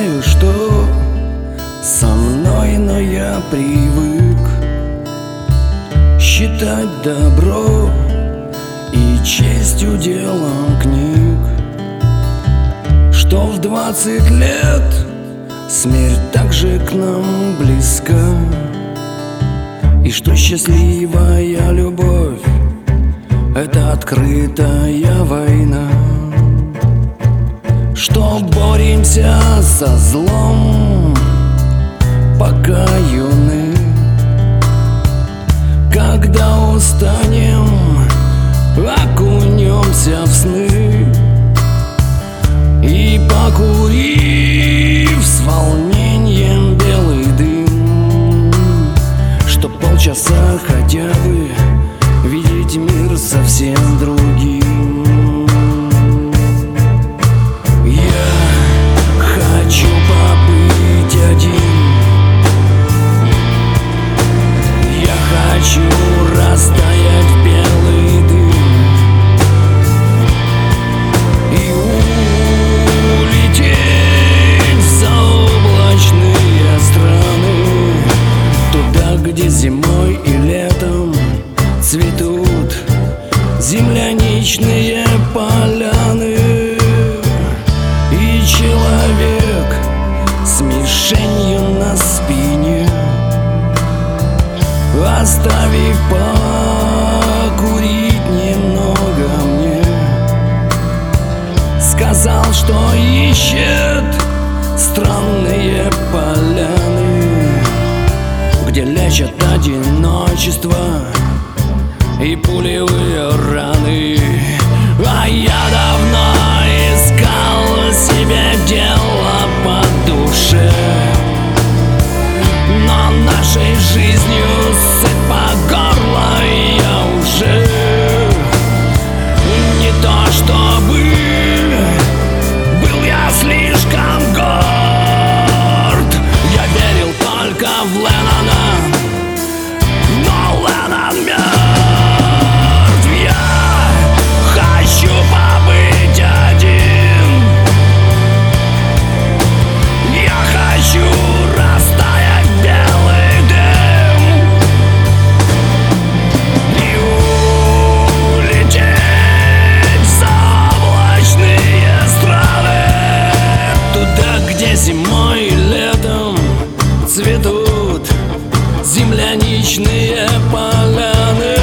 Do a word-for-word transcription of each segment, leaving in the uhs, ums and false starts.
знаю, что со мной, но я привык считать добро и честью делом книг, что в двадцать лет смерть также к нам близка, и что счастливая любовь — это открытая война, что боремся со злом, пока юны. Когда устанем, окунемся в сны, и покурив с волнением белый дым, что полчаса хотя бы видеть мир совсем другим. Я хочу побыть один, я хочу растаять в белый дым и улететь в заоблачные страны, туда, где зимой и летом цветут земляничные поляны, и человек с мишенью на спине, оставив покурить немного мне, сказал, что ищет странные поляны, где лечат одиночество и пулевые раны. А я давно искал себе дело по душе, но нашей жизнью сыт по горло я уже. Не то чтобы был я слишком горд, я верил только в Леннона, но Леннон мертв. Зимой и летом цветут земляничные поляны.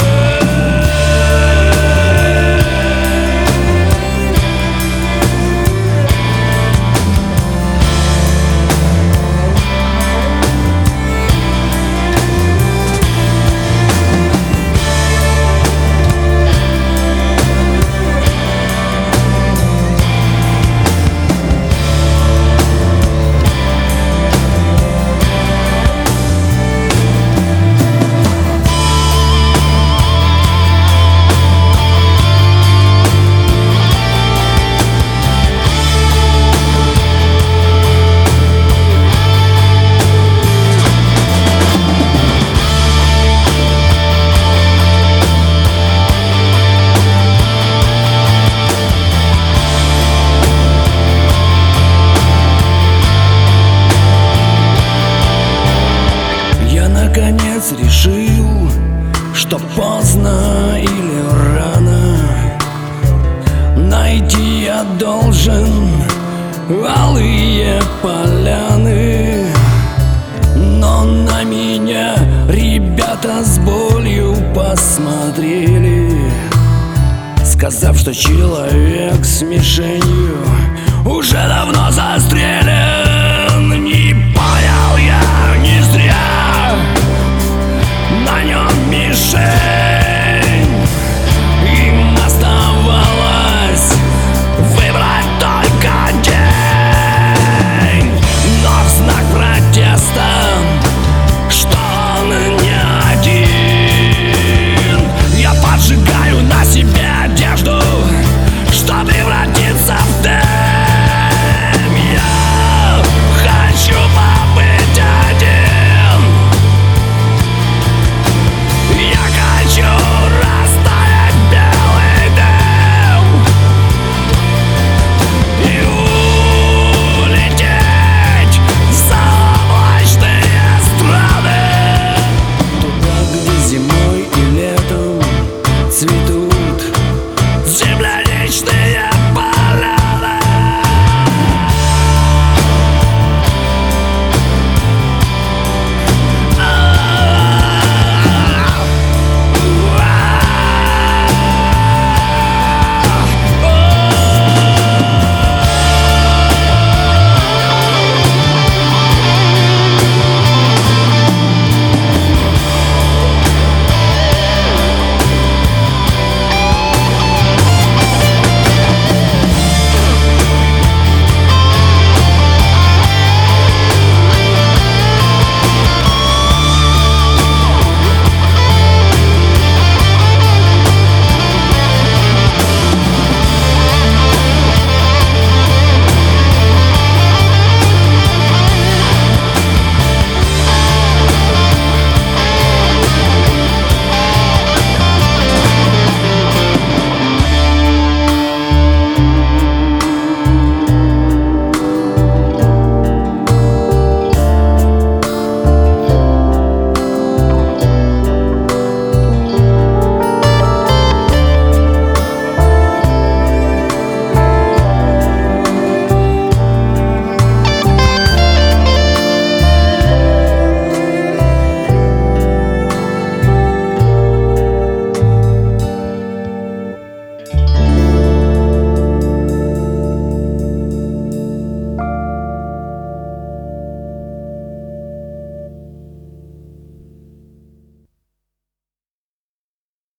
Наконец решил, что поздно или рано найти я должен алые поляны. Но на меня ребята с болью посмотрели, сказав, что человек с мишенью